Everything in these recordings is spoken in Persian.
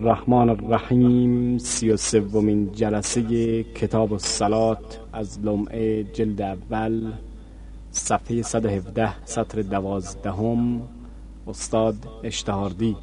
الرحمن الرحیم 33مین جلسه کتاب الصلات از لمعه جلد اول صفحه 117 سطر 12 استاد اشتهاردی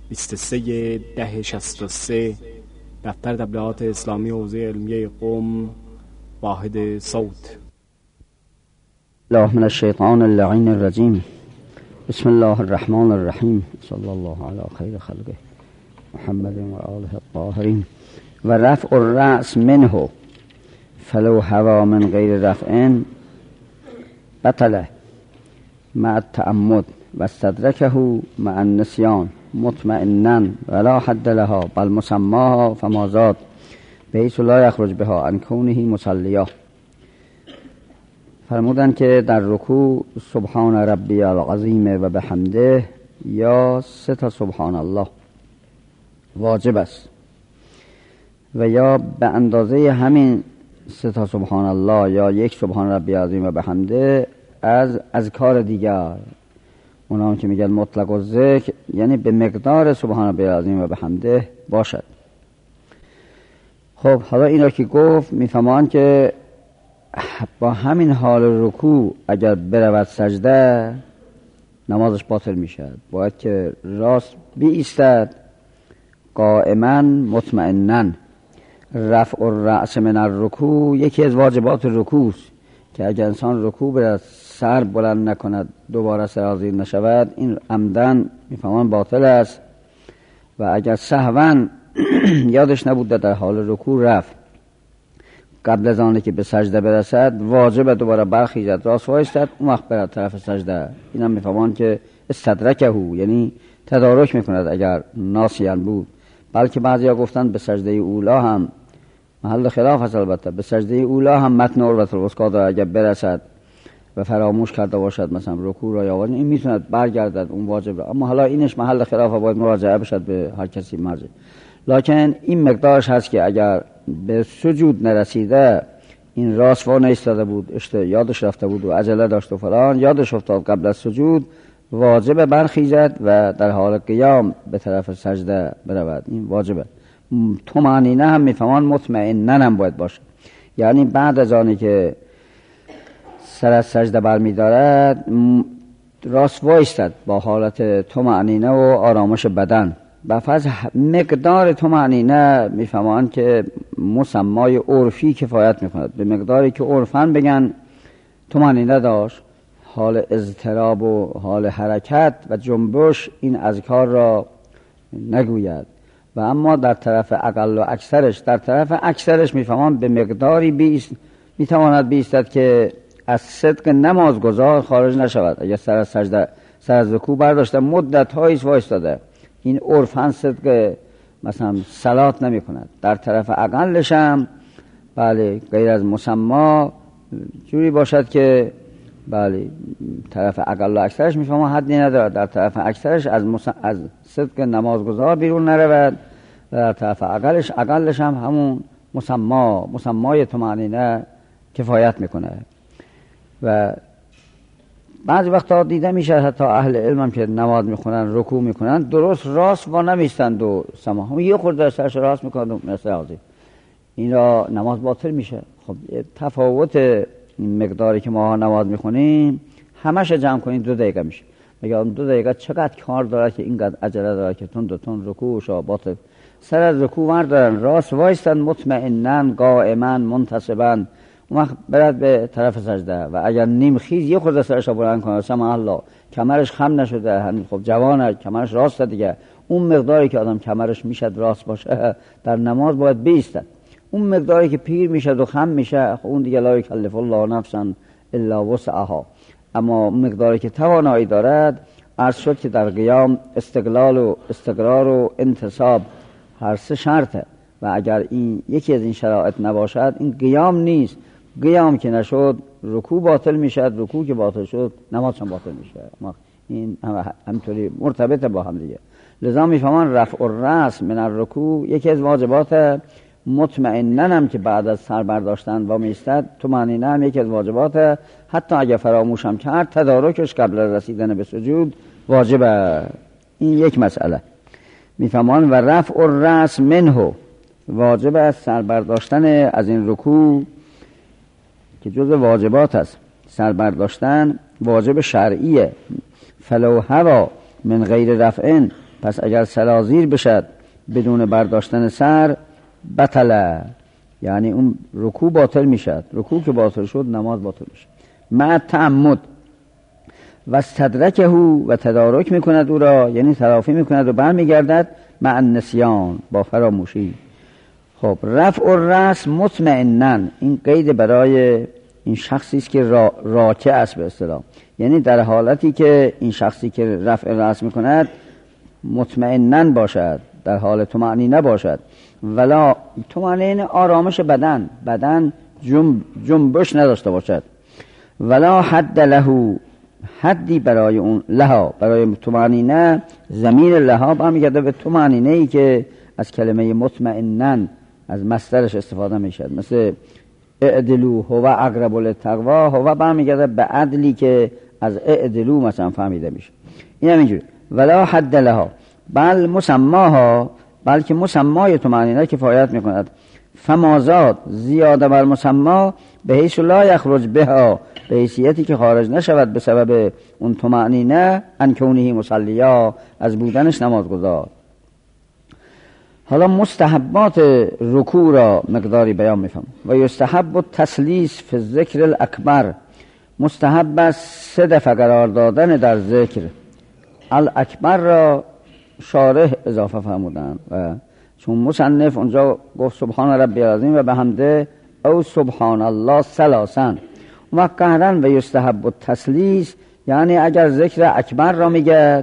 23/10/63 دفتر تبلیغات اسلامی حوزه علمیه قم واحد صوت. الله من الشیطان اللعین الرجیم. بسم الله الرحمن الرحیم. صلی الله علی خیر خلقه محمد و آله الطاهرین. و رفع الرأس منه فلو هوا من غیر رفع بطله مع التعمد و استدرکه مع النسیان مطمئنا ولا حد لها بل مسماها فما زاد بحیث لا یخرج بها عن کونه مصلیا. فرمودن که در رکوع سبحان ربی العظیم و بحمده یا 3 سبحان الله واجب است و یا به اندازه همین 3 سبحان الله یا 1 سبحان ربی العظیم و بحمده از اذکار دیگر، اونا که میگن مطلق و ذکر، یعنی به مقدار سبحان ربی العظیم و بحمده باشد. خب حالا اینا که گفت میفهمان که با همین حال رکوع اگر برود سجده نمازش باطل میشد. باید که راست بایستد قائما مطمئنا. رفع الرأس من الرکوع یکی از واجبات رکوع است که اگر انسان رکوع برد سر بلند نکند دوباره سرازیر نشود، این عمدن میفهمان باطل است. و اگر سهوا یادش نبود در حال رکوع رفت قبل از آنکه به سجده برسد واجب دوباره برخیزد راست وایستد اون وقت برد طرف سجده. این هم میفهمان که استدرکه یعنی تدارک میکند اگر ناسیان بود. بلکه بعضی ها گفتن به سجده اولا هم محل خلاف هست، البته به سجده اولا هم متن عروة الوثقی داره، اگر برسد و فراموش کرده باشد مثلا رکوع را یا این میتوند برگردد اون واجب را. اما حالا اینش محل خلاف، باید مراجعه بشد به هر کسی مرجع. لکن این مقدارش هست که اگر به سجود نرسیده این راست وا نایستاده بود، یادش رفته بود و عجله داشت و فلان، یادش افتاد قبل از سجود، واجب برخیزد و در حال قیام به طرف سجده برود. این واجبه. طمأنینه هم میفهمان مطمئنا هم باید باشه، یعنی بعد از آنی که سر از سجده برمی دارد راست وایستد با حالت طمأنینه و آرامش بدن. و فرض مقدار طمأنینه میفهمان که مسمای عرفی کفایت میکند. به مقداری که عرفاً بگن طمأنینه داشت، حال اضطراب و حال حرکت و جنبش این اذکار را نگوید. و اما در طرف اقل و اکثرش، در طرف اکثرش میفهمان به مقداری میتواند بیستد که از صدق نمازگزار خارج نشود. اگر سر از سجده سر از رکوع برداشته مدت هاییست وایستاده، این عرفاً صدق مثلا صلات نمی کند. در طرف اقلش هم بله غیر از مسما جوری باشد که بله طرف اقل و اکثرش میفهمه حدی ندارد، در طرف اکثرش از صدق نمازگزار بیرون نرود و در طرف اقلش هم همون مسمای طمأنینه کفایت میکنه. و بعضی وقتا دیده میشه حتی اهل علم هم که نماز میخونن رکوع میکنن درست راست و نمیستند و سما یه خورده سرش راست میکنن و مثل عظیم این را نماز باطل میشه. خب تفاوت این مقداری که ما نماز میخونیم همش جمع کنیم 2 دقیقه میشه. مگه 2 دقیقه چقدر کار داره که اینقدر عجله داره که تون رکوعش باطل. سر از رکوع بردارن راست وایستن مطمئنا قائما منتصبا، اون وقت برد به طرف سجده. و اگر نیم خیز یه خورده سرش بلند کنه سمع الله، کمرش خم نشده هنوز، خب جوانه کمرش راسته دیگه، اون مقداری که آدم کمرش میشد راست باشه در نماز باید بیستد. اون مقداری که پیر میشد و خم میشه خب اون دیگه لا یکلف الله نفسا الا وسعها. اما مقداری که توانایی دارد عرض شد که در قیام استقلال و استقرار و انتصاب هر 3 شرطه و اگر این یکی از این شرایط نباشد این قیام نیست. قیام که نشد رکوع باطل میشد، رکوع که باطل شد نماز هم باطل میشه. این همطوری مرتبطه با هم دیگه. لذا میفهمان رفع الرأس من الرکوع یکی از واجبات مطمئنا هم که بعد از سر برداشتن و میستد طمأنینه هم یکی از واجبات. حتی اگه فراموش هم کرد تدارکش قبل رسیدن به سجود واجبه. این یک مسئله. میفهمان و رفع الرأس منه، واجب است سر برداشتن از این رکوع که جز واجبات است. سر برداشتن واجب شرعیه. فلو هوا من غیر رفعن، پس اگر سرازیر بشد بدون برداشتن سر، بطله، یعنی اون رکوع باطل میشد. رکوع که باطل شد نماز باطل میشد. مع تعمد و استدرکه و تدارک میکند او را، یعنی تلافی میکند و برمیگردد. مع النسیان، با فراموشی. خب رفع الرأس مطمئنا، این قید برای این شخصی است که راکع است به اصطلاح، یعنی در حالتی که این شخصی که رفع رأس میکند مطمئنا باشد، در حال طمأنینه باشد. ولا طمأنینه آرامش بدن جنبش نداشته باشد. ولا حد له، حدی برای اون لها، برای طمأنینه ضمیر لها برمیگرده به طمأنینه ای که از کلمه مطمئنا از مصدرش استفاده میشد، مثل اعدلو هو اقرب للتقوی، هو برمیگرده به عدلی که از اعدلو مثلا فهمیده میشه. این هم اینجوری. ولا حد لها بل مسماها، بلکه مسمای طمأنینه کفایت میکند. فمازاد زیاده بر مسما به حیث لا یخرج بها، به حیثیتی که خارج نشود به سبب اون طمأنینه، ان کونه مصلیا، از بودنش نمازگزار. حالا مستحبات رکوع را مقداری بیان میفهم. و یستحب التسلیس فی الذکر الاکبر، مستحب است 3 دفعه قرار دادن در ذکر الاکبر را شارح اضافه فرمودند، و چون مصنف اونجا گفت سبحان ربی العظیم و بحمده او سبحان الله ثلاثا، و قهرن و یستحب التسلیس، یعنی اگر ذکر اکبر را میگه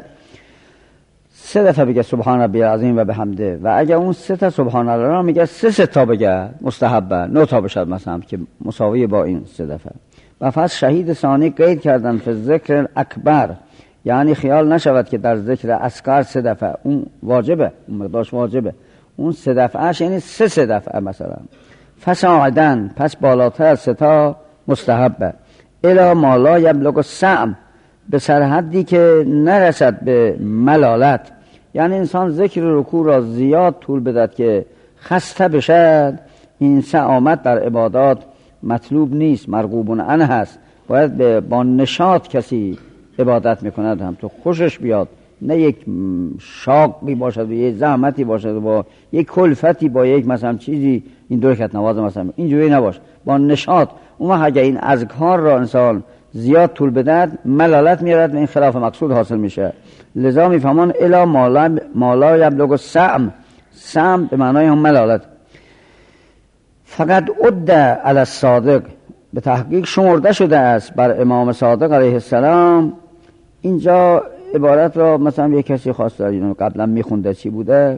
3 دفعه بگه سبحان ربی العظیم و بحمده، و اگر اون 3 تا سبحان الله را میگه 3 تا بگه مستحبه، 9 تا بشد مثلا که مساوی با این 3 دفعه. و پس شهید ثانی قید کردن فی ذکر اکبر، یعنی خیال نشود که در ذکر اصغر 3 دفعه اون واجبه، اون مقدارش واجبه، اون 3 دفعهش یعنی 3 دفعه مثلا. فصاعدن، پس بالاتر از 3 تا مستحبه. الی ما لا یبلغ السعم، به سرحدی که نرسد به ملالت، یعنی انسان ذکر رکوع را زیاد طول بدهد که خسته بشد. این سعامت در عبادات مطلوب نیست، مرغوب عنه هست. باید با نشاط کسی عبادت میکند هم تو خوشش بیاد، نه یک شاقی باشد و یک زحمتی باشد و با یک کلفتی، با یک مثلا چیزی این 2 رکعت نماز مثلا اینجوری نباشه، با نشاط. اون اگه این اذکار را انسان زیاد طول بدهد ملالت میارد و این خلاف مقصود حاصل میشه. لذا میفهمان الا ما لا یبلغ السعم، سعم به معنای هم ملالت. فقط عد علی الصادق، به تحقیق شمرده شده است بر امام صادق علیه السلام. اینجا عبارت را مثلا یک کسی خواست دارید اینو قبلا میخونده چی بوده،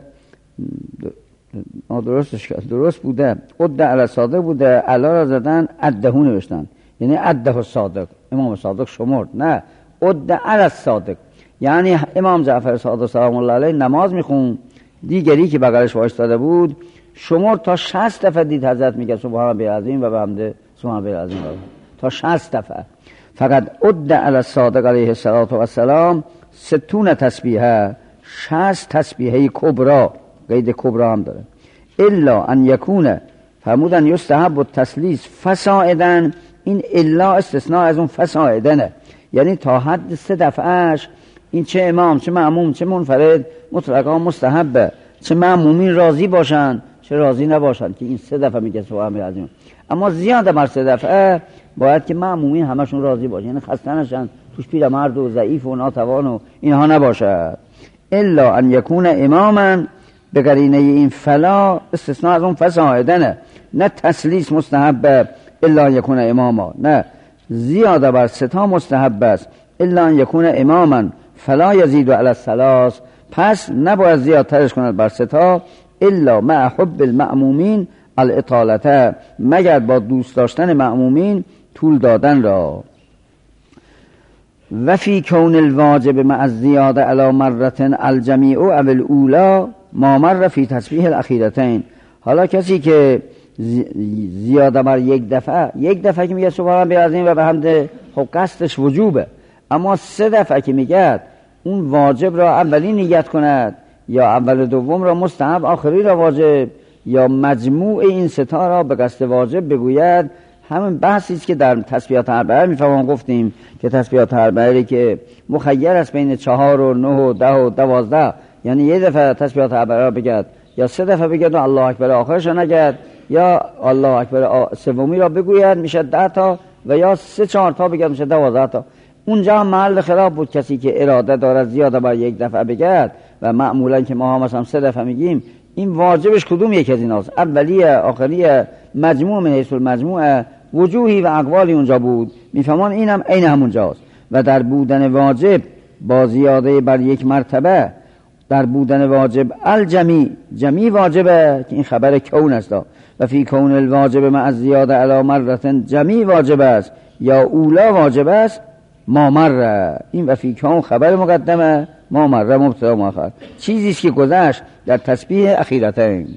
درستش کرد، درست بوده، عد علی الصادق بوده، علا را زدن عدهو نوشتن، یعنی عده الصادق، امام صادق شمرد، نه عد علی الصادق، یعنی امام جعفر صادق سلام الله علیه نماز میخون، دیگری که بغلش وایستاده بود شمرد تا 60 دفعه دید حضرت میگه سبحان ربی العظیم و بحمده سبحان ربی العظیم، تا 60 دفعه. فقط عد علی الصادق علیه السلام 60 تسبیحه، 60 تسبیحه کبرا، قید کبرا هم داره. الا ان یکونه، فرمودن یستحب التسلیس فصاعدن، این الا استثناء از اون فصاعدنه، یعنی تا حد 3 دفعهش این چه امام چه معموم چه منفرد مطلقا مستحبه، چه معمومین راضی باشن چه راضی نباشن که این 3 دفعه میگه سبحان ربی العظیم. اما زیاده بر 3 دفعه باید که معمومین همشون راضی باشن، یعنی خسته نشن، توش پیرمرد و ضعیف و ناتوان و اینها نباشد. الا ان یکون اماما، به قرینه این فلا استثناء از اون فصاعدنه، نه تسلیس مستحبه الا ان یکون اماما، نه زیاده بر 3 تا مستحب است. الا ان یکون اماما فلا یزید علی الثلاث، پس نباید زیادترش کند بر 3 تا. الا مع حب المأمومین الاطالته، مگر با دوست داشتن مأمومین طول دادن را. و فی کون الواجب مع الزیاده علی مرتن الجمیع او الاولا ما مر فی تسبیح الاخیرتین. حالا کسی که زیاده بر 1 دفعه که میگه سبحان ربی العظیم و بحمده، خب قصدش وجوبه، اما 3 دفعه که میگه اون واجب را اولی نیت کند یا اول دوم را مستحب، آخری را واجب، یا مجموع این ستا را به قصد واجب بگوید. همین بحثی است که در تسبیحات اربعه میفهمم گفتیم که تسبیحات اربعه که مخیر است بین 4 و 9 و 10 و 12، یعنی یه دفعه تسبیحات اربعه را بگید یا 3 دفعه بگید و الله اکبر آخرش را نگید، یا الله اکبر سومی را بگوید میشه 10 تا، و یا 3-4 تا بگید میشه 12 تا. اونجا محل خلاف بود. کسی که اراده دارد زیاده بر یک دفعه بگید و معمولا که ما هم مثلا 3 دفعه میگیم، این واجبش کدوم یک از ایناست؟ اولیه، آخریه، مجموع من حیث المجموع، وجوهی و اقوالی اونجا بود. میفهمان اینم عین همونجاست. و در بودن واجب با زیاده بر یک مرتبه، در بودن واجب جمی واجبه که این خبر کون است، و فی کون الواجب مع زیاده علی مرتن جمی واجب است، یا اولا واجب است ما مره. این و فی کون خبر مقدمه، ما مره مبتدا مؤخر، چیزی است که گذشت در تسبیح اخیرتین.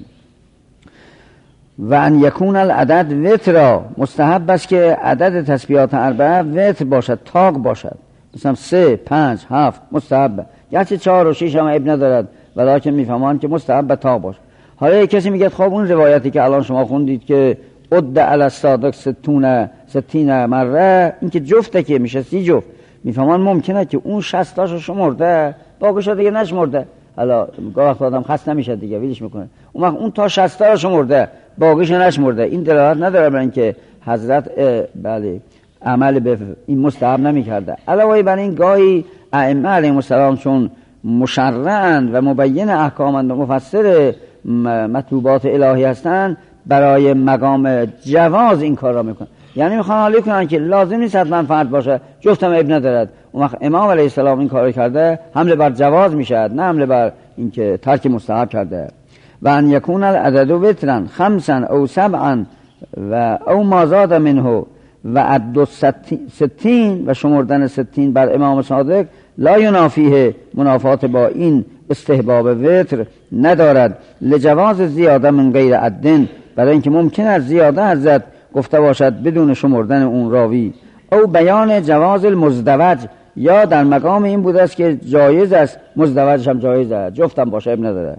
و ان یکون العدد وترا، مستحب است که عدد تسبیحات اربعه وتر باشد، تاق باشد، مثلا 3 5 7 مستحب، گرچه 4 و 6 هم عیب ندارد، ولیکن میفهمان که مستحب تاق باشه. حالا کسی میگه خب اون روایتی که الان شما خوندید که عد علی الصادق 60 مره، این که جفته که میشه 30 جفت، میفهمان ممکنه که اون 60 تاشو شمرده باقیش دیگه نشمرده. حالا گاه وقت آدم خسته میشه دیگه ویلش میکنه، اون وقت اون تا 60 تا رو شمرده باقیش نشمرده. این دلالت نداره بر اینکه حضرت بله عمل به این مستحب نمیکرده. علاوه بر این گاهی ائمه علیهم السلام چون مشرعن و مبین احکامند و مفسر مطلوبات الهی هستند، برای مقام جواز این کار را میکنن. یعنی میخوان حالی کنن که لازم نیست حتما فرد باشه، جفتم عیب ندارد. اون وقت امام علیه السلام این کار کرده، حمله بر جواز میشد، نه حمله بر اینکه ترک مستحب کرده. و ان یکون العدد وترا 5 او 7 و او ما زاد منه و عد 60 و شمردن 60 بر امام صادق لا ینافیه، منافات با این استحباب وتر ندارد. لجواز زیاده من غیر عدن، برای اینکه ممکن است زیاده حضرت گفته باشد بدون شمردن اون راوی. او بیان جواز المزدوج، یا در مقام این بوده است که جایز است، مزدوجش هم جایز است، جفتم باشه اب نداره.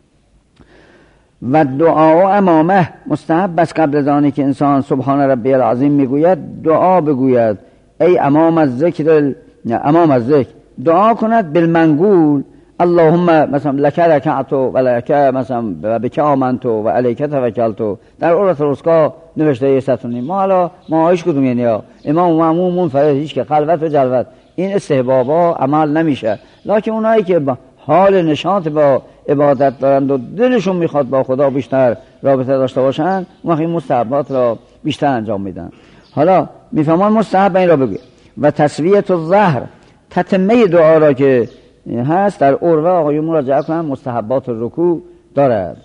و دعا امامه، مستحب است قبل از آنی که انسان سبحان ربی العظیم میگوید دعا بگوید ای امام الذکر دعا کند بالمنقول، اللهم مثلا لک رکعت و لک مثلا بک آمنت و علیک توکلت. در عرف الوثقی نوشته یه ستونی. ما حالا ما هیچ کدوم، یعنی امام و مأموم منفرد، هیچ که خلوت و جلوت این استحبابا عمل نمیشه. لکن اونایی که حال نشاط با عبادت دارند و دلشون میخواد با خدا بیشتر رابطه داشته باشن، اون وقت این مستحبات را بیشتر انجام میدن. حالا میفهمان مستحب این را بگوید. و تسویت الظهر، تتمه دعا را که هست در عروه آقایون مراجعه کنن، مستحبات رکوع دارد.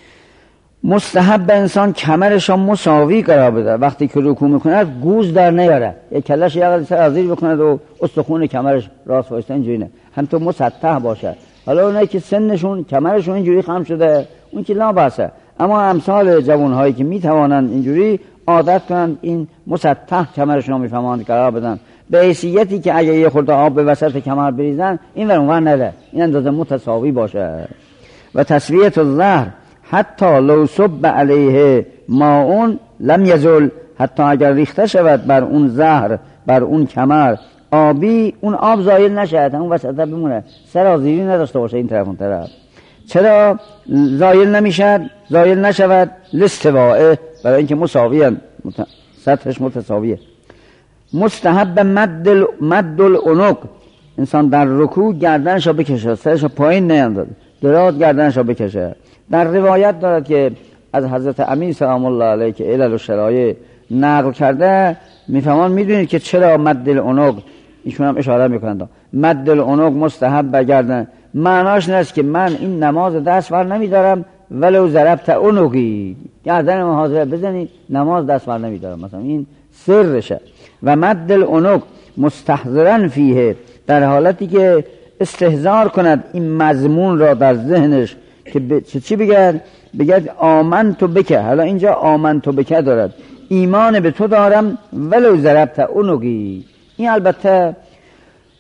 مستحب انسان کمرش را مساوی قرار بده، وقتی که رکوع میکنه گوز در نیاره، یک کلش یه سر ازیر بکنه و استخون کمرش راست وایسته، اینجوری نه، همینطور مسطح باشه. حالا اونایی که سنشون کمرشون اینجوری خم شده اون که لا باسه، اما امثال جوانهایی که میتوانند اینجوری عادت کنند این مسطح کمرشون رو میفهمند قرار بدن، به حیثیتی که اگه یه خورده آب به وسط کمر بریزن این ور اونور نده، این اندازه متساوی باشه. و تسویت الظهر حتی لو صب علیه ماء لم یزل، حتی اگر ریخته شود بر اون ظهر، بر اون کمر آبی، اون آب زایل نشد، اون وسط بمونه، سرازیری نداشته باشه این طرف اون طرف. چرا زایل نمیشد؟ زایل نشود لاستواء، برای اینکه مساویه، سطحش متساویه. مستحب مد العنق، انسان در رکوع گردنش رو بکشه، سرش رو پایین نیندازه، دراز گردنش رو بکشه. در روایت دارد که از حضرت امیر سلام الله علیه که علل الشرایع نقل کرده، میفهمان میدونید که چرا مد العنق، ایشون هم اشاره میکنند مد العنق مستحب بگردن، معناش نیست که من این نماز دست ور نمیدارم ولو ضربت عنقی، گردن محاضره بزنید نماز دست ور نمیدارم، مثلا این سرشه. و مد العنق مستحضرا فیه، در حالتی که استحضار کند این مضمون را در ذهنش که چی بگد آمنت بک. حالا اینجا آمنت بک دارد، ایمان به تو دارم ولو ضربت عنقی. این البته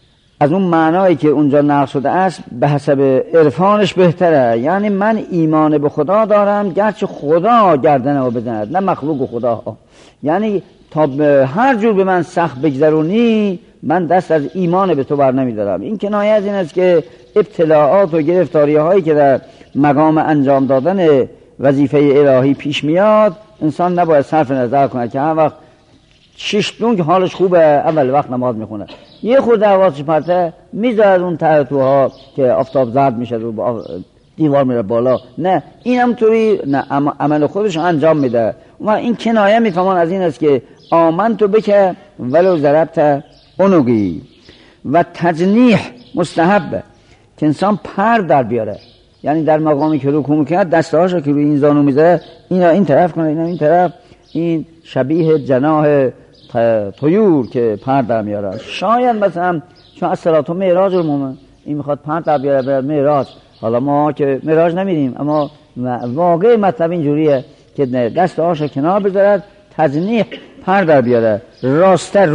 از اون معنایی که اونجا نقل شده است به حسب عرفانش بهتره. یعنی من ایمان به خدا دارم گرچه خدا گردنمو بزند، نه مخلوق خدا. یعنی تا هر جور به من سخت بگذرونی من دست از ایمان به تو بر نمیدارم. این کنایه از این است که ابتلاعات و گرفتاری هایی که در مقام انجام دادن وظیفه الهی پیش میاد انسان نباید صرف نظر کنه که هر وقت شیشتون که حالش خوبه اول وقت نماز میخونه، یه خورده حواسش پرته میذارد اون ترتوها که آفتاب زرد میشه رو دیوار میره بالا. نه این همطوری نه، عمل خودش انجام میده. و این کنایه میفهمان از این است که آمنتو بکه ولو ضربت عنقی. و تجنیح مستحبه که انسان پر در بیاره، یعنی در مقامی که رکوع میکنه دستهاشو که روی این زانو میذاره اینا این طرف کنه، اینا این طرف، این شبیه جناح طیور که پر در میاره. شاید مثلا چون از صلات و معراج المومن این میخواد پر در بیاره برد معراج. حالا ما که معراج نمیریم اما واقع مطلب اینجوریه که دستهاشو کنار بذارد، تجنیح پر در بیاره، راستر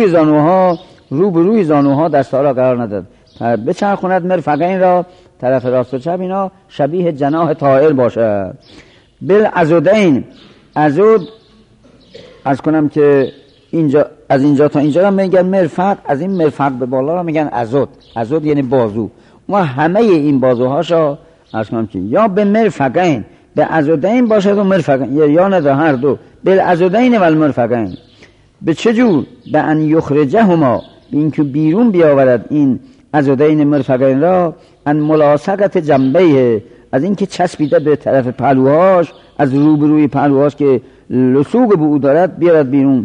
روبروی زانوها دستها را قرار نداد، بچرخوند مرفقین را طرف راست و چپ اینا شبیه جناح طائر باشه. بالعضدین، عضد از کنم که اینجا از اینجا تا اینجا را میگن مرفق، از این مرفق به بالا را میگن عضد. عضد یعنی بازو. و همه این بازوهاشو از کنم که یا به مرفقین به عضدین باشد و مرفقین یا نه در هر دو. بالعضدین و المرفقین. به چه جور؟ به ان یخرجهما، به اینکه بیرون بیاورد این عضدین مرفقین را، ان ملاصقت جنبه، از اینکه چسبیده به طرف پهلوهاش، از روبروی پهلوهاش که لصوق به او دارد بیارد بیرون.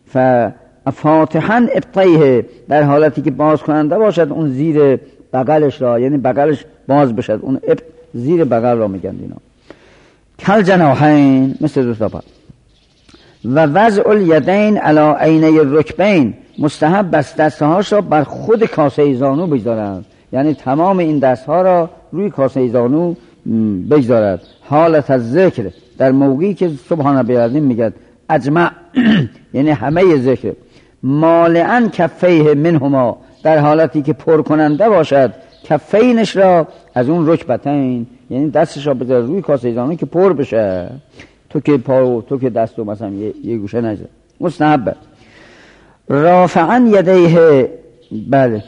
فاتحا ابطیه، در حالتی که باز کننده باشد اون زیر بغلش را، یعنی بغلش باز بشد، اون زیر بغل را میگن اینا. کل جناحین، مثل دو تا پا. و وضع الیدین علی عینی الرکبین، مستحب است دستهاش را بر خود کاسه زانو بگذارند، یعنی تمام این دستها را روی کاسه زانو بگذارد. حالت از ذکر، در موقعی که سبحان ربی العظیم میگد اجمع یعنی همه ذکر. مالعن کفیه منهما، در حالتی که پر کننده باشد کفینش را از اون رکبتین، یعنی دستش را بذاره روی کاسه زانو که پر بشه، تو که دستو مثلا یه گوشه نذار. مستحب. رافعن یدیه، بله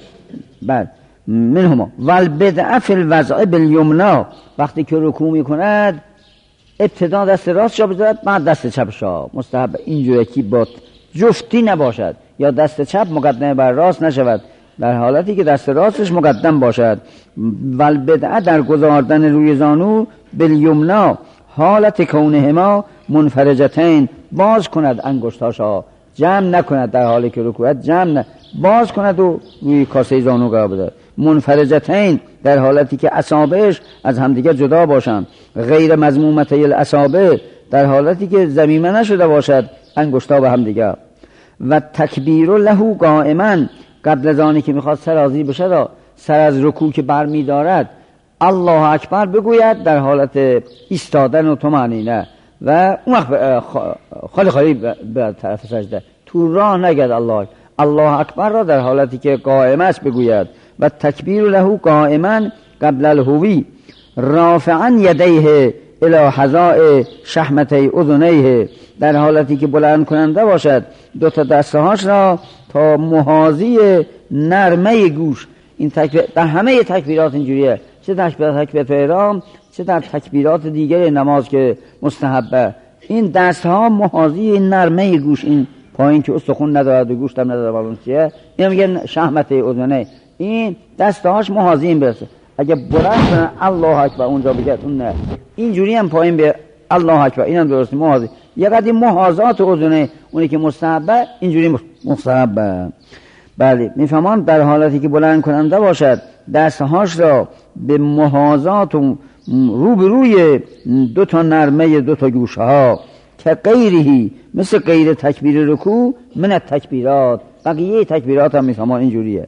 منهما. والبدعه فی الوضع بالیمنا، وقتی که رکوع میکند ابتدا دست راستش بذارد بعد دست چپش. مستحب اینجوری که با جفتی نباشد، یا دست چپ مقدم بر راست نشود، در حالتی که دست راستش مقدم باشد. والبدعه در گذاردن روی زانو بالیمنا، حالت کونهما منفرجتین، باز کند انگشتاشا، جمع نکند، در حالی که رکوعت جمع باز کند و روی کاسه زانو قرار بده. منفرجتین، در حالتی که اصابعش از همدیگر جدا باشند. غیر مضمومته الاصابع، در حالتی که ضمیمه نشده باشد انگشتا به همدیگر. و تکبیر له قائما، قبل از آنی که میخواد سرازی بشه، سر از رکوع که بر میدارد الله اکبر بگوید در حالت ایستادن و طمأنینه، و اون وقت خالی به طرف سجده تو راه نگد الله اکبر را در حالتی که قائم است بگوید. و تکبیر له قائما قبل الهوی. رافعا یدیه الی حذاء شحمتی اذنیه، در حالتی که بلند کننده باشد دو تا دستهاش را تا محاذی نرمه گوش. این تکبیر در همه تکبیرات اینجوریه، چه در تکبیرات احرام چه در تکبیرات دیگر نماز که مستحبه. این دستها محاذی نرمه گوش، این پایین که استخون ندارد و گوشت هم ندارد بالون چیه، این میگن شحمت اذنه. این دستهاش محاذی این برسه. اگه بلند الله اکبر اونجا بگه اون نه، اینجوری هم پایین به الله اکبر، اینم درسته محاذی. یه قدیم محاذات اذنه اونی که مستحبه، اینجوری مستحبه. بله میفهمان در حالتی که بلند کننده باشد دستهاش را به محاذات و روبروی دو تا نرمه دو تا گوشه ها، که غیرهی مثل غیر تکبیر رکوع من تکبیرات، بقیه تکبیرات هم میفهمان اینجوریه.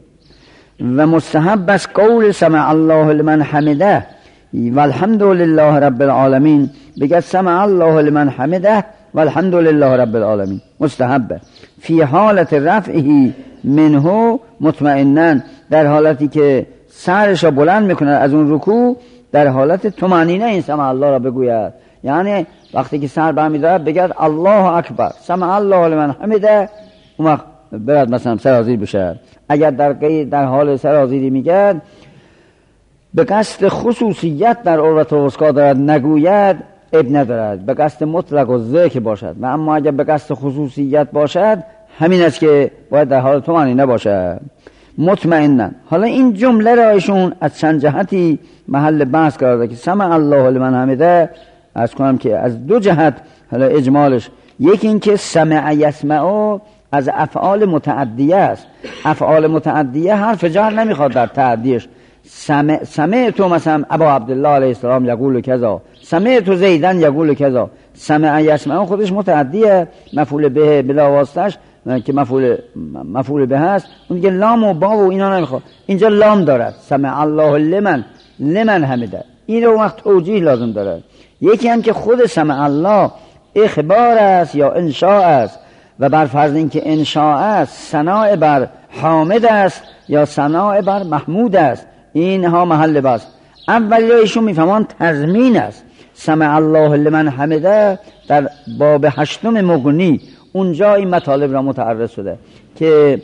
و مستحب است قول سمع الله لمن حمده والحمد لله رب العالمین، بگه سمع الله لمن حمده والحمد لله رب العالمین. مستحب فی حالت رفعه منه مطمئنن، در حالتی که سرش را بلند میکنه از اون رکوع، در حالت طمأنینه این سمع الله را بگوید. یعنی وقتی که سر برمی‌دارد بگید الله اکبر سمع الله لمن حمده، اون وقت برد مثلا سرازیر بشه. اگر در حال سرازیری میگد به قصد خصوصیت در عروة الوثقی دارد نگوید، اب ندارد، به قصد مطلق و ذکر باشد. و اما اگر به قصد خصوصیت باشد همین است که باید در حال طمأنینه باشد، مطمئنا. حالا این جمله را ایشون از چند جهتی محل بحث قرار داده که سمع الله لمن حمده، از کنم که از دو جهت. حالا اجمالش یکی این که سمع یسمع از افعال متعدیه است. افعال متعدیه حرف جر نمیخواد در تعدیش. سمع تو مثلا ابا عبدالله علیه السلام یقول کذا، سمع تو زیدن یقول کذا. سمع یسمع خودش متعدیه، مفعول به بلا واسطش که مفعول به هست، اون دیگه لام و با و اینا نمیخواد. اینجا لام دارد، سمع الله لمن حمده. این رو وقت توجیه لازم دارد. یکی هم که خود سمع الله اخبار است یا انشاء است، و بر فرض این که انشاء است ثناء بر حامد است یا ثناء بر محمود است. اینها محل بحث. اولی ایشون میفهمان تضمین است. سمع الله لمن حمده در باب 8 مغنی اونجا این مطالب را متعرض شده که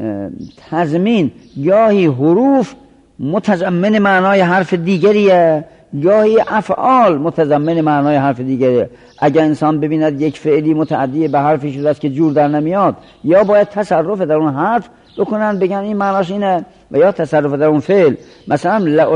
تضمین گاهی حروف متضمن معنای حرف دیگریه، گاهی افعال متضمن معنای حرف دیگریه. اگر انسان ببیند یک فعلی متعدی به حرفی شده است که جور در نمیاد، یا باید تصرف در اون حرف بکنن بگن این معناش اینه، و یا تصرف در اون فعل. مثلا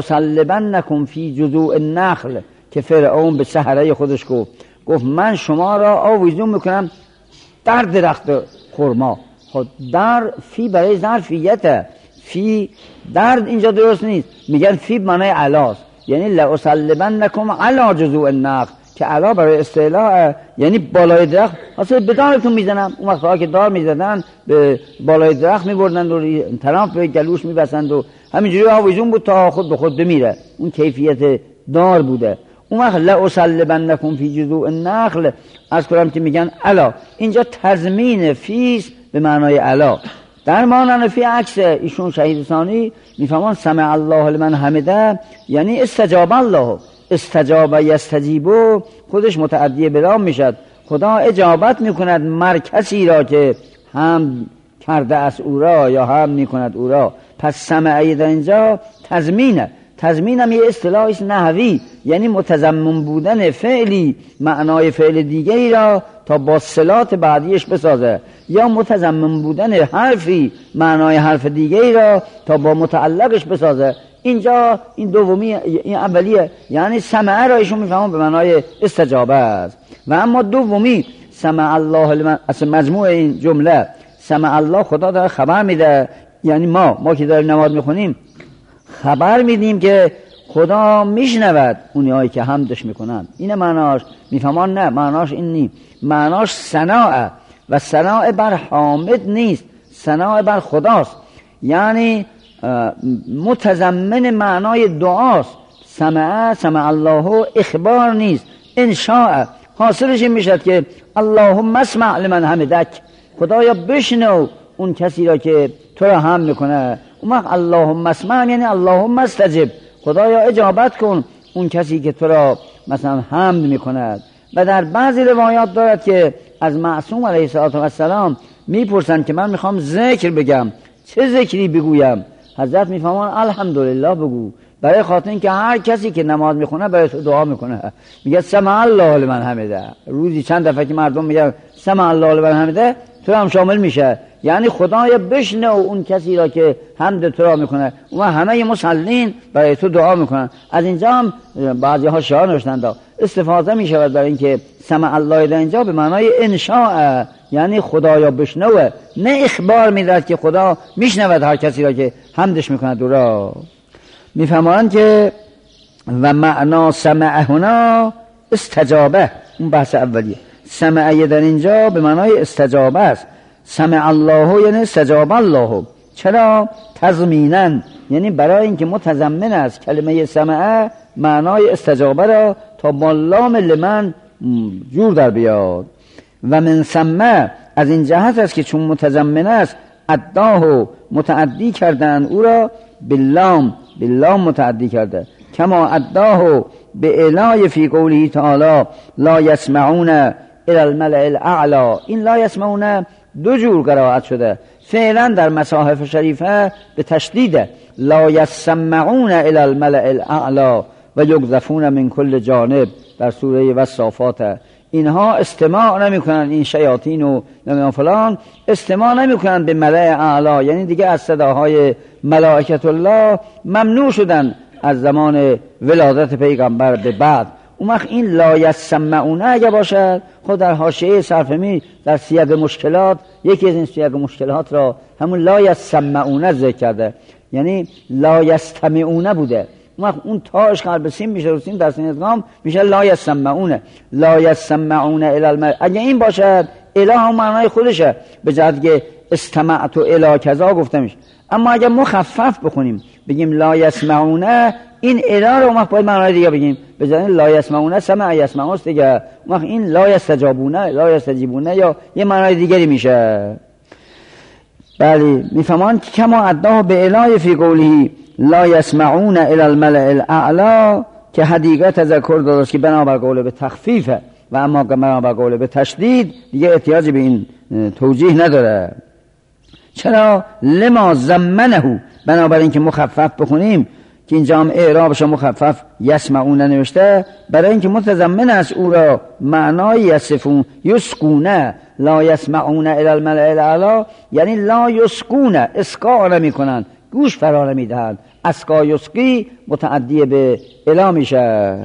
لأصلبنکم فی جذوع النخل که فرعون به سحره خودش گفت من شما را آویزون میکنم در درخت خرما. خود در فی برای ظرفیته، فی در اینجا درست نیست، میگن فی معنای علاست، یعنی لأصلبنکم علی جذوع النخل که علا برای استعلاء یعنی بالای درخت. اصلا به دارتون میزنم. اون وقتا که دار میزدن به بالای درخت میبردند و طرف به گلوش میبسند و همینجوری آویزون بود تا خود به خود بمیره. اون کیفیت دار بوده. اون وقت لأصلبنکم فی جذوع النخل از کنم که میگن علا. اینجا تضمین فیس به معنای علا. در مانند فی عکس ایشون شهید ثانی میفهمان سمع الله لمن حمده یعنی استجاب الله. استجاب یستجیبو خودش متعدی بلام میشد. خدا اجابت میکند مرکزی را که هم کرده است او را یا هم میکند او را. پس سمعی در اینجا تضمینه. تضمین هم یه اصطلاحی نحوی، یعنی متضمن بودن فعلی معنای فعل دیگری را تا با صلات بعدیش بسازه، یا متضمن بودن حرفی معنای حرف دیگری را تا با متعلقش بسازه. اینجا این دومی، این اولیه، یعنی سمع را ایشون میفهمون به معنای استجابه است. و اما دومی سمع الله لمن، اصلا مجموع این جمله سمع الله خدا داره خبر میده، یعنی ما که داریم نماز میخونیم خبر میدیم که خدا میشنود اونیایی که حمدش میکنن. این معناش میفهمان؟ نه، معناش این نیست. معناش ثناء، و ثناء بر حامد نیست، ثناء بر خداست. یعنی متضمن معنای دعاست. سمع الله اخبار نیست، انشاء. حاصلش این میشد که اللهم اسمع لمن حمدک، خدایا بشنو اون کسی را که تو را حمد میکنه. اون وقت اللهم اسمع یعنی اللهم استجب، خدایا اجابت کن اون کسی که تو را مثلا حمد میکند. و در بعضی روایات دارد که از معصوم علیه السلام میپرسند که من میخوام ذکر بگم، چه ذکری بگویم؟ حضرت میفهمان الحمدلله بگو، برای خاطر اینکه هر کسی که نماز میخونه برای تو دعا میکنه. میگه سمع الله لمن حمده. روزی چند دفعه که مردم میگن سمع الله لمن حمده تو هم شامل میشه، یعنی خدایا بشنو اون کسی را که حمد تو را میکنه. و همه مسلمین برای تو دعا میکنن. از اینجا هم بعضی ها شعار نوشتند استفاده میشود برای اینکه سمع الله در اینجا به معنای انشاء، یعنی خدایا بشنوه، نه اخبار میدهد که خدا میشنود هر کسی را که حمدش میکند او را. میفهمند که و معنا سمع هنا استجابه، اون بحث اولیه. سمع در اینجا به معنای استجابه است. سمع الله یعنی استجاب الله. چرا؟ تضمیناً، یعنی برای اینکه متضمن است کلمه سمع معنای استجابه را تا با لام لمن جور در بیاد. و من ثم از این جهت است که چون متضمن است اداه متعدی کردن او را باللام متعدی کرده. کما اداه به اعلای فی قوله تعالی لا یسمعون الی الملأ الاعلی. این لا یسمعون دو جور قرائت شده، فعلا در مصاحف شریفه به تشدید لا یسمعون الی الملأ الاعلی و یقذفون من کل جانب در سوره والصافات. اینها استماع نمی کنن، این شیاطین و نمیدونم فلان استماع نمی کنن به ملأ اعلی، یعنی دیگه از صداهای ملائکت الله ممنوع شدن از زمان ولادت پیغمبر به بعد. اون وقت این لا یسمعون اگه باشد، خود در حاشیه صرفمی در سیاق مشکلات یکی از این سیاق مشکلات را همون لا یسمعون ذکر کرده، یعنی لا یستمعون بوده. اون وقت اون تاش قلب سین میشه، رو سین در سین ادغام میشه لا یسمعون. لا یسمعون الی الملأ اگه این باشد اله هم معنای خودشه، به جهت که استمعت الی کذا گفته میشه. اما اگه مخفف بخونیم بگیم لا یسمعون، این اله رو ما باید معنای دیگه بگیم، به جای لا یسمعون سمع یسمعون است دیگه. اون وقت این لا یستجابون لا یستجیبون یا یه معنای دیگری میشه. بله میفهمان که کما اداه به اله فی قوله لا یسمعون الی الملأ الاعلی، که حدیقه تذکر داشت که بنابر قوله به تخفیفه و اما بنابر قوله به تشدید دیگه احتیاجی به این توجیه نداره. چرا؟ لما زمنه، بنابراین که مخفف بخونیم که اینجا هم اعرابش مخفف یسمعون نوشته، برای اینکه متضمن است او را معنای یصفون یسکونه. لا یسمعون الی الملأ الاعلی یعنی لا یسکونه، اسقا نمی کنند، گوش فرا نمی دهند. اسقا یسقی متعدی به الی میشه.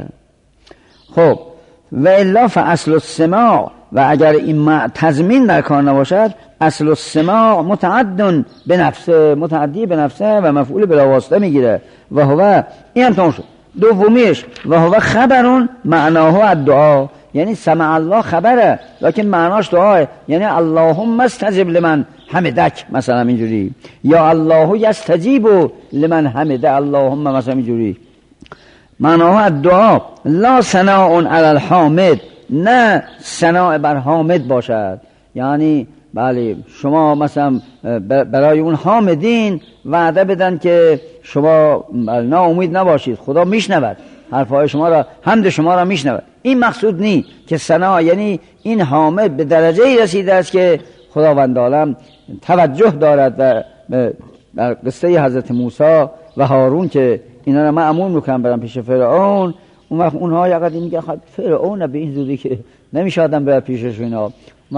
خب و الا فاصل السماع، و اگر این تضمین در کار نباشد اصل السماع متعد به نفسه، متعدی به نفسه و مفعول بلا واسطه میگیره. و هو این هم تمام شد. دومیش و هو خبرون معناه الدعا، یعنی سمع الله خبره لکن معناش دعاه، یعنی اللهم استجب لمن حمدک مثلا اینجوری، یا الله یستجیب لمن حمده اللهم مثلا اینجوری. معناه الدعا لا ثناء علی الحامد، نه ثناء بر حامد باشد. یعنی بله شما مثلا برای اون حامدین وعده بدن که شما ناامید نباشید، خدا میشنود حرفهای شما را، حمد شما را میشنود. این مقصود نی که ثنا، یعنی این حامد به درجه رسیده است که خداوند عالم توجه دارد. و در قصه حضرت موسی و هارون که اینا را مأمور میکنن برن پیش فرعون، اون وقت اونها یقدر میگه فرعون به این زودی که نمیشه آدم بره پیشش. اینا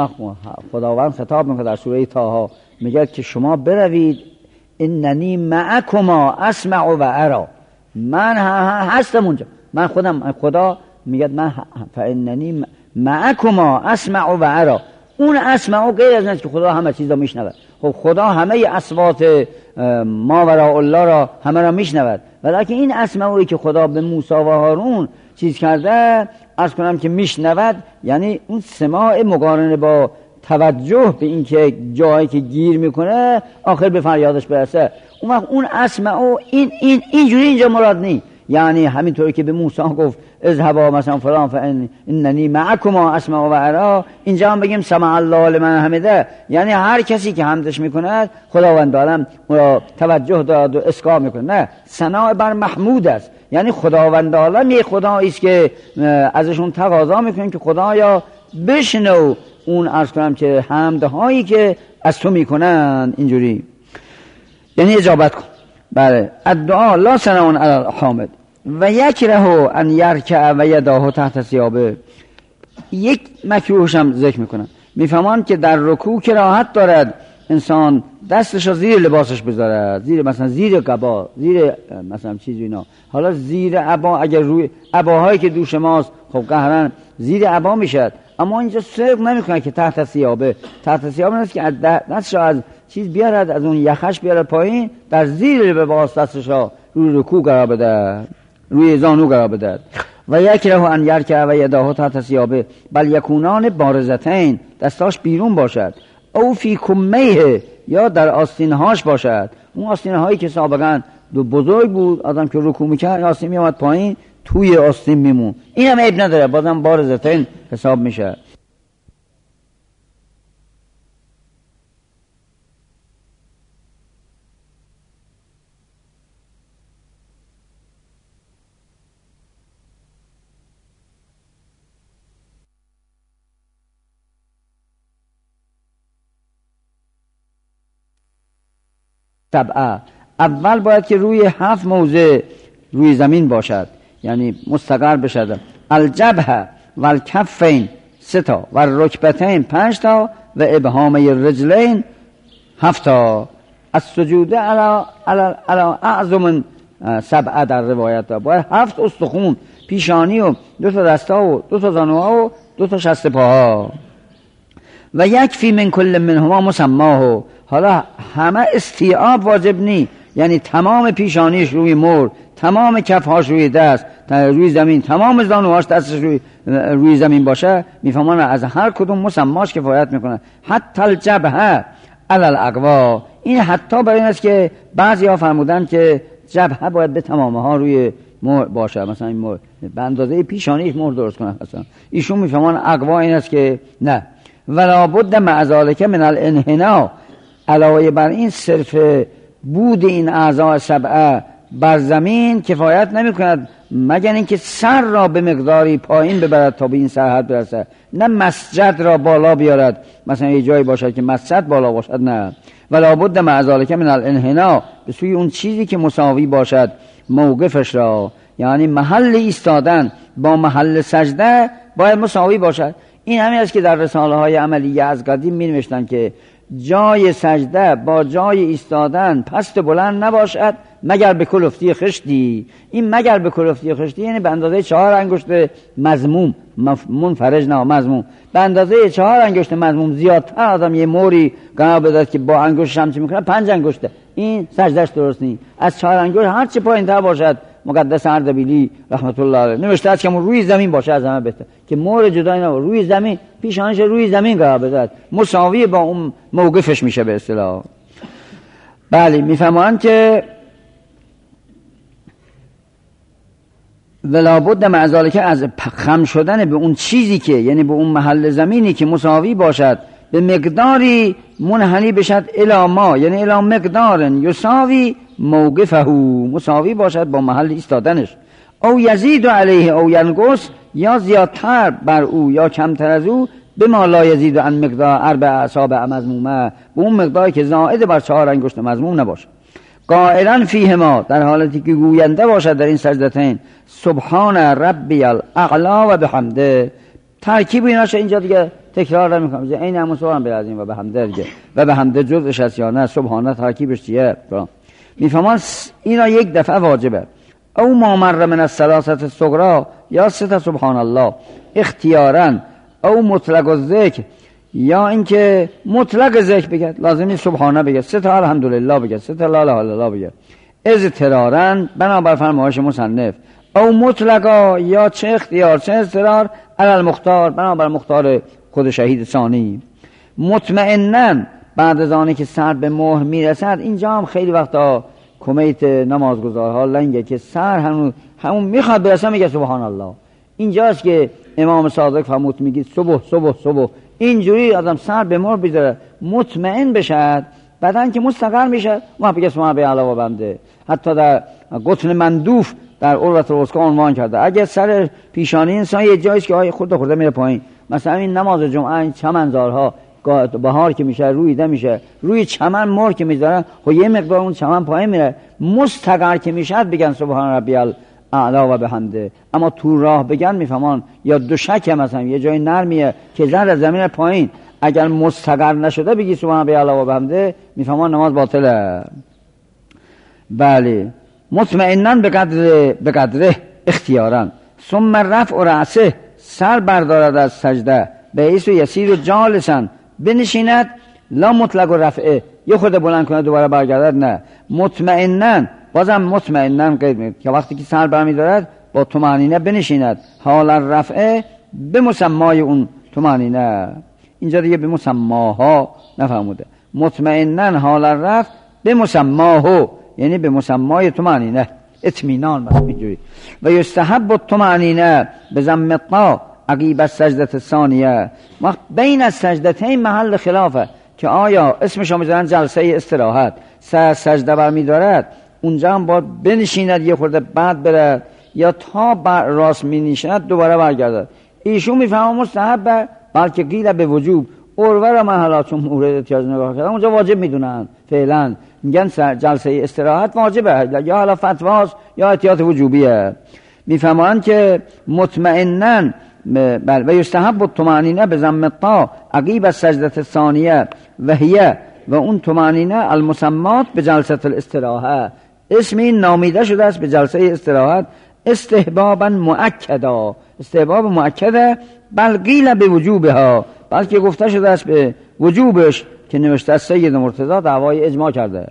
خداوند خطاب میکنه در سوره طه، میگه که شما بروید اننی معکما اسمع و ارا، من هستم اونجا، من خودم، خدا میگه من فاننی معکما اسمع و ارا. اون اسمع غیر از اینه که خدا همه چیز را میشنود. خب خدا همه اصوات ما وراء الله را همه را میشنود، ولی این اسمعی که خدا به موسی و هارون چیز کرده عرض کنم که میشنود، یعنی اون سماع مقارنه با توجه به این که جایی که گیر میکنه آخر به فریادش برسه. اون وقت اون اسمع اینجوری اینجا مراد نی، یعنی همینطوری که به موسی گفت اذهبا مثلا فلان فاننی معکما اسمع و ارا، اینجا هم بگیم سمع الله لمن حمده، یعنی هر کسی که حمدش میکند خداوند عالم را توجه داد و اسقا میکنه. نه، ثنا بر محمود است، یعنی خداوند عالم یک خدایی است که ازشون تقاضا میکنیم که خدایا بشنو اون عرض کنم که حمدهایی که از تو میکنن، اینجوری یعنی اجابت کن. بله الدعا لا ثناء علی الحامد و یکره ان یرکع و یداه تحت ثیابه. یک مکروهش هم ذکر میکنم، میفهمان که در رکوع کراهت دارد انسان دستش رو زیر لباسش بذاره، زیر مثلا زیر قبا، زیر مثلا چیزی اینا. حالا زیر عبا اگر روی عباهایی که دوش ماست خب قهرن زیر عبا میشد، اما اینجا صرف نمیکنه که تحت ثیابه. تحت ثیابه نیست که دستش از چیز بیارد، از اون یخش بیارد پایین، در زیر لباس دستش رو روی رکوع قرار بده، روی زانو قرار بده. و یکره ان یرکع و یداه تحت ثیابه بل یکونان بارزتین، دستاش بیرون باشد، او فی کمیه یا در آستینهاش باشد. اون آستینهایی که سابقا دو بزرگ بود، آدم که رکوع میکرد آستین میامد پایین، توی آستین میمون، این هم عیب نداره، بازم بارزتین حساب میشه. سبعه. اول باید که روی 7 موضع روی زمین باشد، یعنی مستقر بشد. الجبهه و الکفین 3 تا و الرکبتین 5 تا و ابهامه الرجلین 7 تا. از سجوده علی اعظم 7 در روایت ها باید 7 استخون، پیشانی و 2 تا دسته و 2 تا زانوها و 2 تا شست پاها. و یکفی من کل منهما مسماه. حالا همه استیعاب واجب نی، یعنی تمام پیشانیش روی مر، تمام کفهاش روی دست روی زمین، تمام زانوهاش دستش روی زمین باشه، میفهمان از هر کدوم مسماش کفایت میکنه. حتی الجبهه علی الاقوا. این حتی برای این است که بعضی ها فرمودن که جبهه باید به تمامه ها روی مر باشه، مثلا این مر به اندازه پیشانیش مر درست کنه. مثلا ایشون میفهمان اقوا این است که نه. ولا بد مع ذلک من الانحناء. علاوه بر این صرف بود این اعضاء 7 بر زمین کفایت نمی کند، مگر اینکه سر را به مقداری پایین ببرد تا به این سرحد برسد، نه مسجد را بالا بیارد، مثلا یه جایی باشد که مسجد بالا باشد، نه. ولا بد مع ذلک من الانحناء، به سوی اون چیزی که مساوی باشد موقفش را، یعنی محل ایستادن با محل سجده باید مساوی باشد. این همین است که در رساله های عملیه از قدیم می نوشتن که جای سجده با جای ایستادن پست بلند نباشد مگر به کلفتی خشتی. این مگر به کلفتی خشتی یعنی به اندازه 4 انگشت مضموم، منفرج نه مضموم، به اندازه 4 انگشت مضموم. زیادتر آدم یه موری قرار بدهد که با انگشتش هم چی میکنه 5 انگشته، این سجدهش درست نیست. از 4 انگشت هر چی پایین‌تر باشد، مقدس اردبیلی رحمت الله علیه نوشته است که روی زمین باشه از همه بهتر، که مور جدایی نباشه، روی زمین، پیشانیش روی زمین قرار بدهد، مساوی با اون موقفش میشه به اصطلاح. بله میفهمند که ولا بد مع ذلک از خم شدن به اون چیزی که یعنی به اون محل زمینی که مساوی باشد به مقداری منحنی بشد الی ما، یعنی الی مقدار یساوی موقفه، مساوی باشد با محل ایستادنش. او یزید علیه او ینقص، یا زیادتر بر او یا کمتر از او، به ما لا یزید عن مقدار 4 اصابع مضمومه، به اون مقداری که زائد بر 4 انگشت مضموم نباشه. قائلا فیهما، در حالتی که گوینده باشد در این سجدتین سبحان ربی الاعلا و بحمده. ترکیب ایناش اینجا دیگه تکرار نمی‌کنم، این همون سبحان بالعظیم و بحمده دیگه، و بحمده جزءش است یا نه، سبحانه ترکیبش چیه؟ میفهمان اینا یک دفعه واجبه. او ما مر من الثلاثه الصغرى، یا 3 سبحان الله اختیارا، او مطلق الذکر، یا اینکه مطلق ذکر بگید، لازمی سبحانه بگید، 3 الحمدلله بگید، 3 لا اله الا الله بگید، اضطرارا بنابر فرمایش مصنف. او مطلقا، یا چه اختیار چه اضطرار، علی المختار، بنابر مختار خود شهید ثانی. مطمئنا، بعد از آنی که سر به مهر میرسد، اینجا هم خیلی وقتا کمیت نمازگزارها لنگه که سر همون میخواد برسه میگه سبحان الله. اینجاست که امام صادق فرمود میگه صبح اینجوری آدم سر به مهر بیذاره مطمئن بشد، بعدن که مستقر میشه ما بگه سبحان ربی الاعلی و بحمده. حتی در قطن مندوف در عروة الوثقی عنوان کرده اگه سر پیشانی انسان یه جاییست که آی خورده میره پایین، مثلا این نماز جمعه، این چمنزارها بهار که میشه رویده میشه، روی چمن مر که میذارن، خب یه مقدار اون چمن پایین میره، مستقر که میشه بگن سبحان ربی الاعلی و بحمده. اما تو راه بگن میفهمان، یا دوشکه مثلا یه جای نرمیه که زر زمین پایین، اگر مستقر نشده بگی سبحان ربی الاعلی و بحمده، میفهمان نماز باطله. بله، مطمئناً به قدره اختیاراً. ثم رفع رأسه، سر بردارد از سجده، به ایسو یسیر و جالساً، بنشیند، لا مطلق رفعه، یه خود بلند کنه دوباره برگردد، نه، مطمئناً، بازم مطمئناً قید میگه که وقتی که سر برمیدارد با طمأنینه بنشیند، حال رفعه به مسمای اون طمأنینه. اینجا دیگه به مسماها نفهموده، مطمئناً حال رفع به مسماهو، یعنی به مسمای طمأنینه، اطمینان بس اینجوری. و یستحب الطمأنینه بضم الطاء عقیب السجده الثانیه. وقت بین السجدتین محل خلافه که آیا اسمش میذارن جلسه استراحت، سجده برمیدارد اونجا هم باید بنشیند یه خورده بعد برد، یا تا راست می نشیند دوباره برگردد. ایشون میفهمه مستحب، بلکه قیل به وجوب، عروه را من حالا چون مورد احتیاج نگاه کردم اونجا واجب میدونن فعلا، میگن جلسه استراحت واجبه، یا حالا فتواست یا احتیاط وجوبیه. میفهمن که مطمئنن و یستحب الطمأنینه به ضم الطاء عقیب السجده الثانیه و اون طمأنینه المسمات به جلسه الاستراحه، اسم این نامیده شده است به جلسه استراحت استحبابا مؤکدا، استحباب مؤکده، بل قیل به وجوبها، بلکه گفته شده است به وجوبش که نوشته است سید مرتضی دعوای اجماع کرده.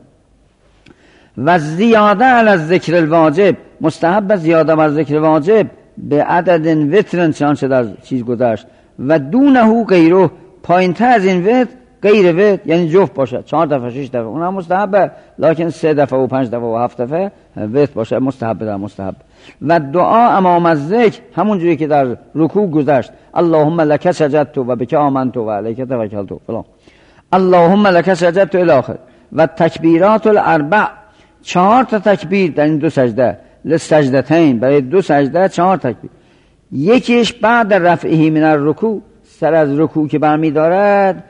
و زیاده علی الذکر الواجب، مستحب زیاده بر ذکر واجب به عدد وترن چنانچه در چیز گذشت، و دونه غیره، پایین‌تر از این وتر غیر وتر یعنی جفت باشه، 4 دفعه 6 دفعه اونها مستحبه، لکن 3 دفعه و 5 دفعه و 7 دفعه وتر باشه مستحب در مستحب. و دعا امام الذکر همون جوری که در رکوع گذشت، اللهم لک سجدت و بک آمنت و علیک توکلت فلان، اللهم لک سجدت الی آخر. و تکبیرات الاربع، 4 تا تکبیر در این 2 سجده، لسجدتین برای 2 سجده 4 تکبیر، یکیش بعد رفعه من الرکوع، سر از رکوع که برمی دارد،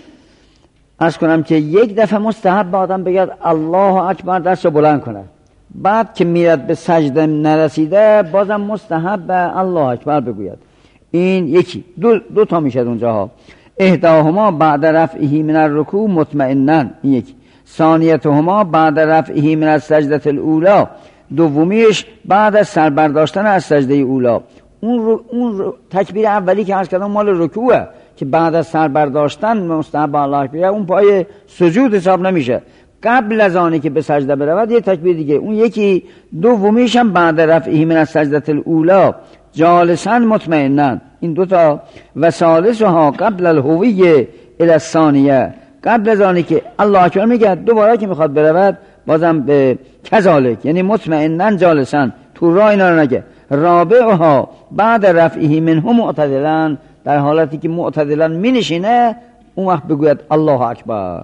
عرض کنم که 1 دفعه مستحب آدم بگید الله اکبر دست رو بلند کنه، بعد که میرد به سجده نرسیده بازم مستحب الله اکبر بگوید. این یکی. 2 تا میشد اونجاها، احداهما بعد رفعه من الرکوع مطمئنا، این یکی. ثانیتهما بعد رفعه من السجده الاولی، دومیش بعد از سر برداشتن از سجده اولا. اون تکبیر اولی که عرض کردم مال رکوعه که بعد از سر برداشتن مستحب الله اکبر، اون پای سجود حساب نمیشه، قبل از آنی که به سجده برود یه تکبیر دیگه، اون یکی. دومیش هم بعد رفعه من السجده الاولی جالسا مطمئنا، این 2 تا. و ثالثها قبل الهویه الی الثانیه، قبل از آنی که الله اکبر میگه دوباره که میخواد برود بازم به کذالک، یعنی مطمئنا جالسا، تو راه اینا رو نگه. رابعها بعد رفعه منه معتدلا، در حالتی که معتدلا می نشینه اون وقت بگوید الله اکبر.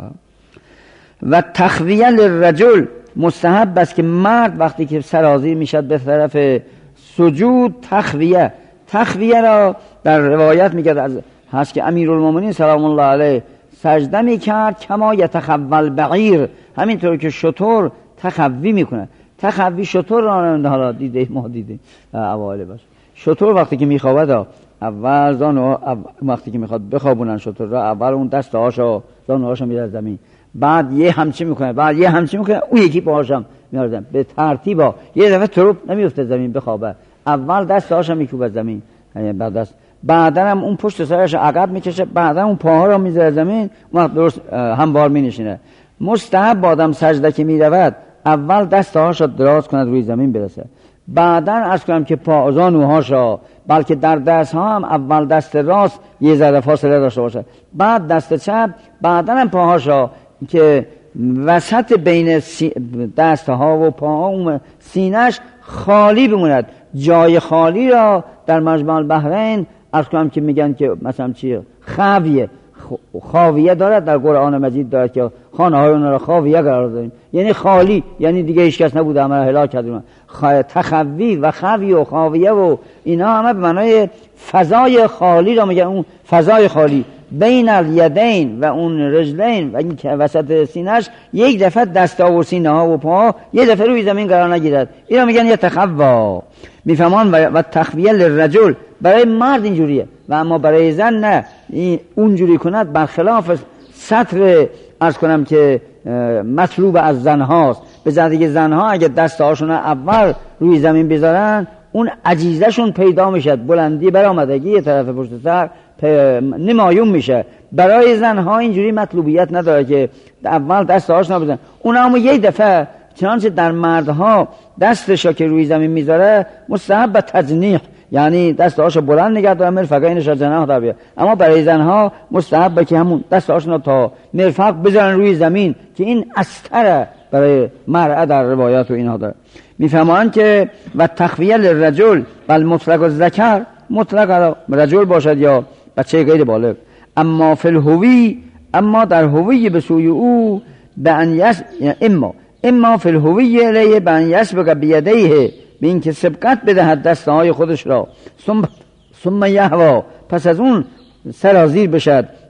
و تخویه للرجل، مستحب است که مرد وقتی که سرازیر میشد به طرف سجود تخویه را در روایت میگه هست که امیرالمومنین سلام الله علیه سجده میکرد کما یتخول بعیر، همینطور که شتر تخوی میکنه. تخوی شتر راننده، حالا دیده ما دیده اوایل باشه، شتر وقتی که میخوابد اول زانو وقتی که میخواد بخوابونن شتر را، اول اون دستهاشو زانوهاشو میذاره زمین، بعد یه همچی میکنه، بعد یه همچی میکنه، اون یکی پاهاشم میاره زمین، به ترتیب. یه دفعه تروپ نمیفته زمین بخوابه، اول دستهاشو میکوبه زمین، بعدا هم اون پشت سرش عقب میکشه، بعدا اون پاها رو میذاره زمین، اون درست هموار مینشینه. مستحب آدم سجده که میرود اول دستهاشو دراز کند روی زمین برسه، بعدا عرض کنم که پا زانوهاشو، بلکه در دست ها هم اول دست راست یه ذره فاصله داشته باشه، بعد دست چپ، بعدا هم پاهاشو که وسط بین دست ها و پاها اون سینه‌اش خالی بموند. جای خالی را در مجمع البحرین عرض کنم که میگن که مثلا چیه خاویه دارد، در قرآن مجید دارد که خانه های اونها را خاویه قرار داریم، یعنی خالی، یعنی دیگه هیچ کس نبوده، همه را هلاک کردیم. تخوی و خوی و خاویه و اینا همه به معنای فضای خالی را میگن. اون فضای خالی بین الیدین و اون رجلین و این وسط سینه‌اش 1 دفعه دستا و سینه ها و پا یه دفعه روی زمین قرار نگیرد، اینا میگن یه تخوا. میفهمان و تخویه للرجل برای مرد اینجوریه، و اما برای زن نه، اونجوری کند برخلاف سطر عرض کنم که مطلوب از زن هاست. به جهتی که زن ها اگه دست هاشون اول روی زمین بذارن اون عجیزه شون پیدا میشد، بلندی برآمدگی یه طرف پشت سر نمایون میشه. برای زن ها اینجوری مطلوبیت نداره که اول دست هاشون بزنن، اونا هم 1 دفعه، چنانچه در مردها دستشو که روی زمین میذاره مستحب تجنیح، یعنی دستهاشو بلند نگه داره، مرفقینش از جناح در بیاد. اما برای زنها مستحبه که همون دستهاشون تا مرفق بذارن روی زمین، که این استره برای مرأة در روایات و اینها داره. میفهمان که و تخویه للرجل بل مطلق الذکر، مطلق رجل باشد یا بچه غیر بالغ. اما فی الهوی، اما در هوی به سوی او به ان اما فی الهوی الیه به ان یسبق بیدیه، به این که سبقت بدهد دستهای خودش را، ثم یهوا، پس از اون سرازیر بشد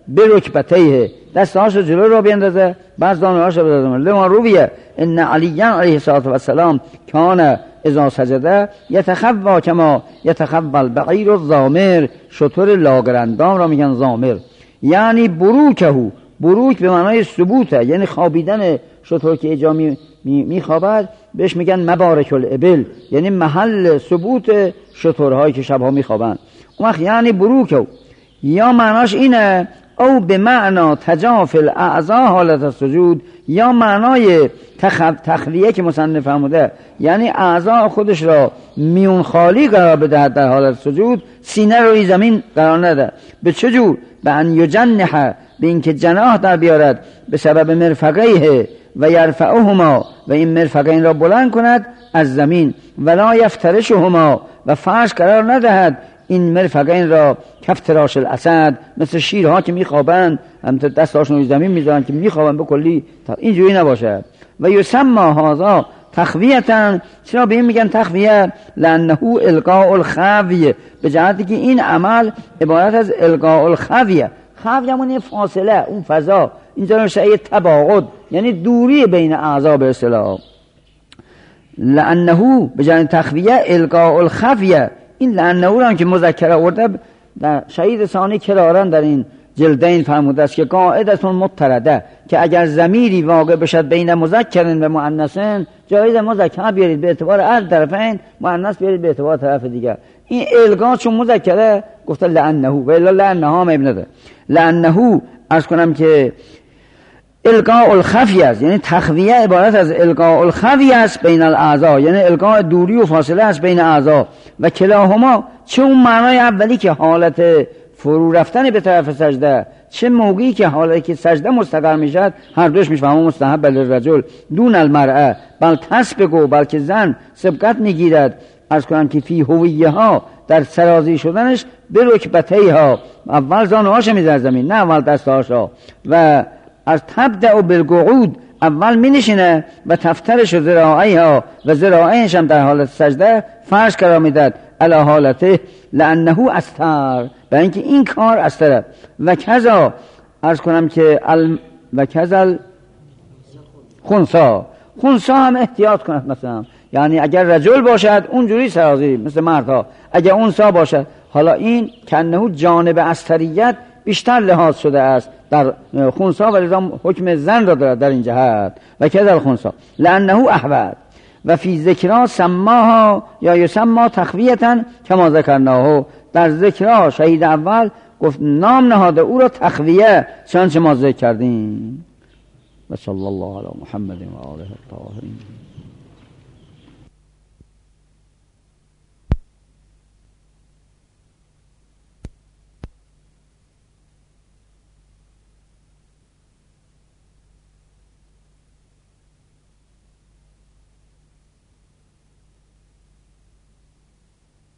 به رکبتیه، دستهاش رو جلو رو بیندازه، بعد زانوهاش رو بذاره. لما رویه ان علی علیه السلام کان اذا سجده یتخوی کما یتخوی البعیر الضامر، شتر لاگرندام را میگن ضامر. یعنی بروکهو، بروک به معنای ثبوته، یعنی خوابیدن شتر که اجا میخوابد بهش میگن مبارک الابل، یعنی محل ثبوت شترهایی که شبها میخوابند. اون وقت یعنی بروکهو، یا معناش اینه او به معنا تجاف الاعضاء حالت سجود، یا معنای تخلیه که مصنف فرموده، یعنی اعضاء خودش را میون خالی قرار بدهد در حالت سجود، سینه روی زمین قرار نده. به چجور؟ به ان یجنح، به اینکه جناح در بیارد، به سبب مرفقیه و یرفعهما، و این مرفقین را بلند کند از زمین، ولا یفترشهما، و فرش قرار ندهد این مرفقین را کفتراش الاسد، مثل شیرها که میخوابند همینطور دستاشون روی زمین میذارن که میخوابند به کلی، اینجوری نباشه. و یسمى هذا تخویتا، چرا به این میگن تخویه؟ لانه القاء الخویه، به جهتی که این عمل عبارت از القاء الخویه. خوی همون فاصله، اون فضا، اینجا نشه تباعد، یعنی دوری بین اعضا به اصطلاح. لانه به جهت تخویه القاء الخویه، این لانه را که مذکر آورده در شهید ثانی کرارن در این جلدین فرموده است که قاعدتون مضطرده، که اگر ضمیری واقع بشد بین مذکرین و مؤنثین، جایز مذکر بیارید به اعتبار هر طرفین، مؤنث بیارید به اعتبار طرف دیگر. این القا چون مذکره گفته لانه، و الا لانه هم ابنده. لانه عرض کنم که القاء الخفی است، یعنی تخویه عبارت از القاء الخفی است بین الاعضاء، یعنی القاء دوری و فاصله است بین اعضا. و کلاهما، چه اون معنای اولی که حالت فرو رفتن به طرف سجده، چه موقعی که حالتی که سجده مستقر میشد، هر دوش میفهمه مستحب للرجل دون المرأه، بل تسبقو، بلکه زن سبقت میگیرد، عرض کنم که فی هویه ها، در سرازی شدنش، به رکبته ها، اول زانوهاش میذاره زمین، نه اول دستهاشا. و از تبدأ بالقعود، اول می نشینه و تفترش و ذراعیها، و ذراعیش هم در حالت سجده فرش قرار میداد علی حالته، لانه استر، برای اینکه این کار استره. و کذا عرض کنم که و کذا خنسا، خنسا هم احتیاط کند، مثلا یعنی اگر رجل باشد اونجوری سرازی مثل مردها، اگر اونسا باشد. حالا این کنه جانب استریت بیشتر لحاظ شده است در خنسا، و لذا حکم زن را دارد در این جهت. و کذا الخنسا لانه احوط. و فی ذکرها سماها یا یسمى تخویتا کما ذکرناه، در ذکرها شهید اول گفت نام نهاده او را تخویه، چنانچه ما ذکر کردیم. و صلی الله علی محمد و آله الطاهرین.